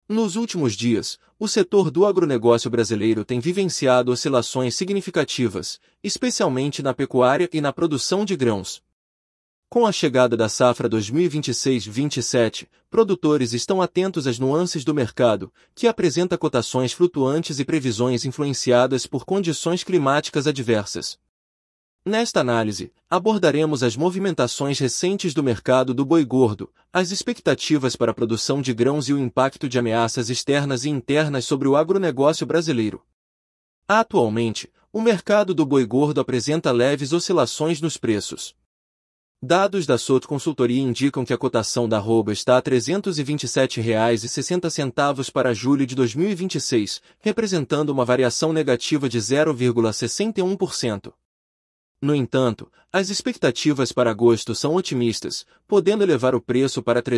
Nos últimos dias, o setor do agronegócio brasileiro tem vivenciado oscilações significativas, especialmente na pecuária e na produção de grãos. Com a chegada da safra 2026-27, produtores estão atentos às nuances do mercado, que apresenta cotações flutuantes e previsões influenciadas por condições climáticas adversas. Nesta análise, abordaremos as movimentações recentes do mercado do boi gordo, as expectativas para a produção de grãos e o impacto de ameaças externas e internas sobre o agronegócio brasileiro. Atualmente, o mercado do boi gordo apresenta leves oscilações nos preços. Dados da Soto Consultoria indicam que a cotação da arroba está a R$ 327,60 para julho de 2026, representando uma variação negativa de 0,61%. No entanto, as expectativas para agosto são otimistas, podendo elevar o preço para R$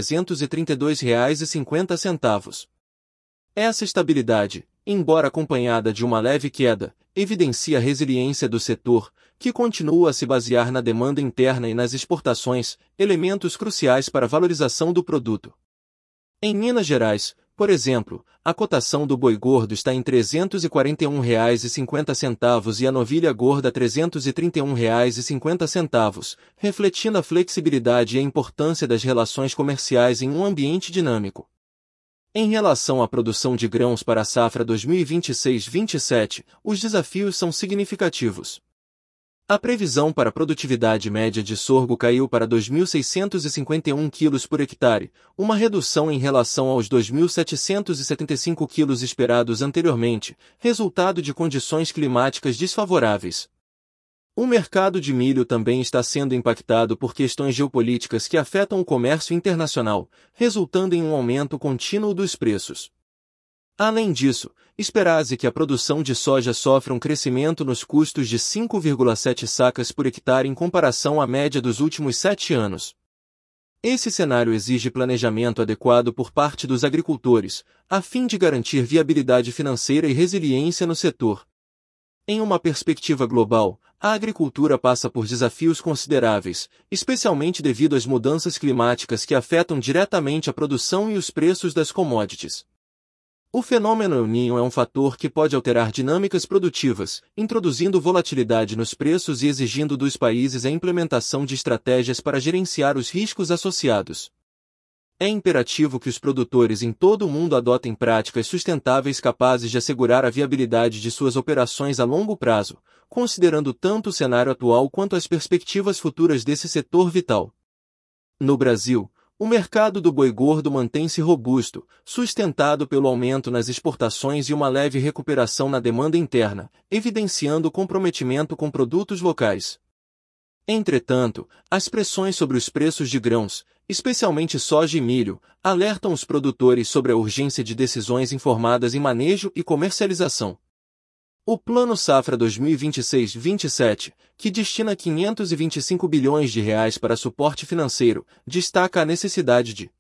332,50. Essa estabilidade, embora acompanhada de uma leve queda, evidencia a resiliência do setor, que continua a se basear na demanda interna e nas exportações, elementos cruciais para a valorização do produto. Em Minas Gerais, por exemplo, a cotação do boi gordo está em R$ 341,50 e a novilha gorda R$ 331,50, refletindo a flexibilidade e a importância das relações comerciais em um ambiente dinâmico. Em relação à produção de grãos para a safra 2026-27, os desafios são significativos. A previsão para a produtividade média de sorgo caiu para 2.651 kg por hectare, uma redução em relação aos 2.775 kg esperados anteriormente, resultado de condições climáticas desfavoráveis. O mercado de milho também está sendo impactado por questões geopolíticas que afetam o comércio internacional, resultando em um aumento contínuo dos preços. Além disso, espera-se que a produção de soja sofra um crescimento nos custos de 5,7 sacas por hectare em comparação à média dos últimos 7 anos. Esse cenário exige planejamento adequado por parte dos agricultores, a fim de garantir viabilidade financeira e resiliência no setor. Em uma perspectiva global, a agricultura passa por desafios consideráveis, especialmente devido às mudanças climáticas que afetam diretamente a produção e os preços das commodities. O fenômeno El Niño é um fator que pode alterar dinâmicas produtivas, introduzindo volatilidade nos preços e exigindo dos países a implementação de estratégias para gerenciar os riscos associados. É imperativo que os produtores em todo o mundo adotem práticas sustentáveis capazes de assegurar a viabilidade de suas operações a longo prazo, considerando tanto o cenário atual quanto as perspectivas futuras desse setor vital. No Brasil, o mercado do boi gordo mantém-se robusto, sustentado pelo aumento nas exportações e uma leve recuperação na demanda interna, evidenciando o comprometimento com produtos locais. Entretanto, as pressões sobre os preços de grãos, especialmente soja e milho, alertam os produtores sobre a urgência de decisões informadas em manejo e comercialização. O Plano Safra 2026-27, que destina R$ 525 bilhões para suporte financeiro, destaca a necessidade de